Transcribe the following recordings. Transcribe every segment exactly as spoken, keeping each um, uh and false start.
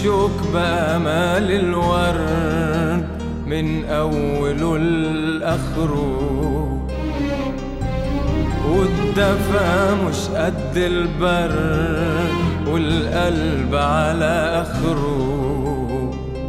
الشوك بأمال الورد من أوله لآخره، والدفا مش قد البرد والقلب على آخره.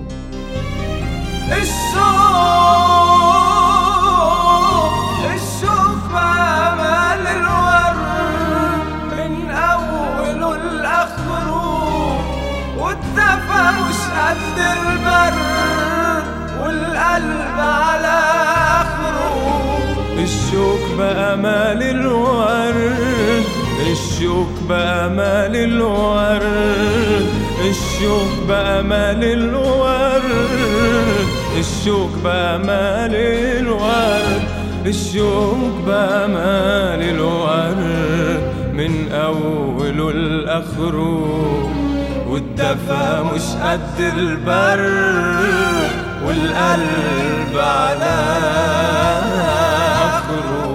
الشوق الشوق بأمال الورد من أوله لآخره، والدفا مش قد البرد والقلب على آخره. الشوق بأمال الورد، الشوق بأمال الورد، الشوق بأمال الورد، الشوق بأمال الورد، الشوق بأمال الورد من أوله لآخره، والدفا مش قد البرد والقلب على آخره.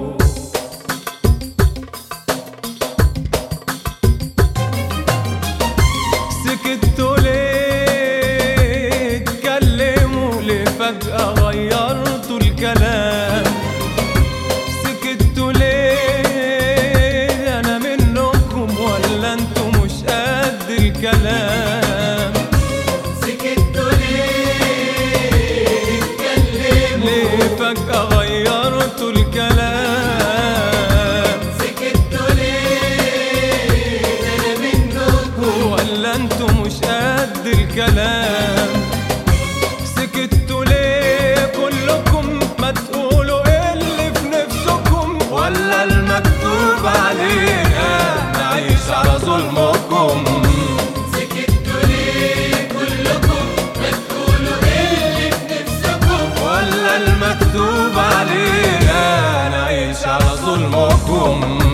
سكتوا ليه؟ اتكلموا ليه؟ فجأة غيرتوا الكلام. سكتوا ليه؟ أنا منكم ولا انتوا مش قد الكلام؟ سكتوا ليه؟ اتكلموا ليه فجأة غيرتوا الكلام؟ سكتوا ليه؟ أنا منكم ولا انتوا مش قد الكلام؟ سكتوا ليه كلكم؟ ما تقولوا ايه اللي في نفسكم، ولا المكتوب علينا نعيش على ظلمكم؟ سكتوا ليه كلكم؟ ما تقولوا ايه اللي في نفسكم، ولا المكتوب علينا نعيش على ظلمكم؟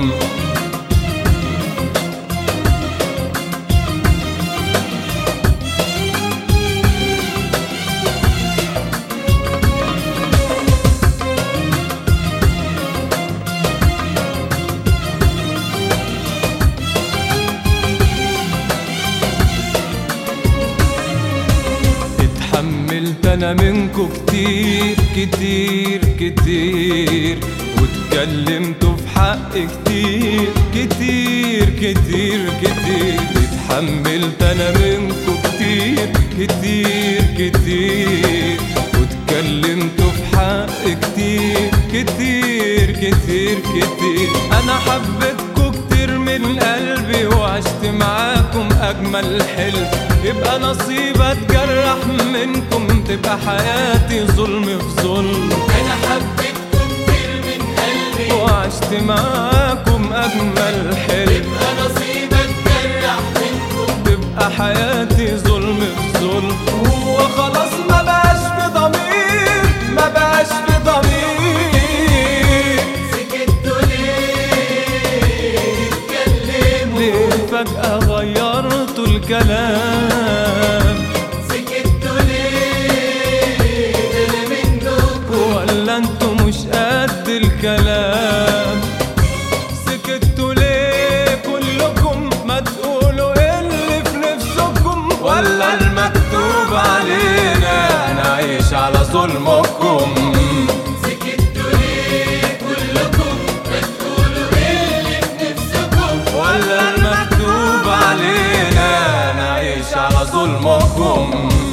اتحملت انا منكو كتير كتير كتير، واتكلمتوا في حق كتير كتير كتير كتير. اتحملت انا منكو كتير كتير كتير، واتكلمتوا في حق كتير كتير كتير كتير. انا حبيتكو كتير من قلبي وعشت معاكم اجمل حلم، يبقى نصيب اتجرح منكم، تبقى حياتي ظلم في ظلم. أنا حبيتكم كتير من قلبي وعشت معاكم اجمل حلم، يبقى نصيبك جرح منكم، تبقى حياتي ظلم في ظلم. هو خلاص ما بقاش في ضمير، ما بقاش في ضمير. سكتوا ليه؟ اتكلموا ليه فجأة غيرتوا الكلام؟ سكتوا ليه؟ أنا منكم ولا انتوا مش قد الكلام؟ سكتوا ليه كلكم؟ ما تقولوا ايه اللي في نفسكم، ولا المكتوب علينا نعيش على ظلمكم؟ سكتوا ليه كلكم؟ ما تقولوا ايه اللي في نفسكم، ولا المكتوب علينا نعيش على ظلمكم؟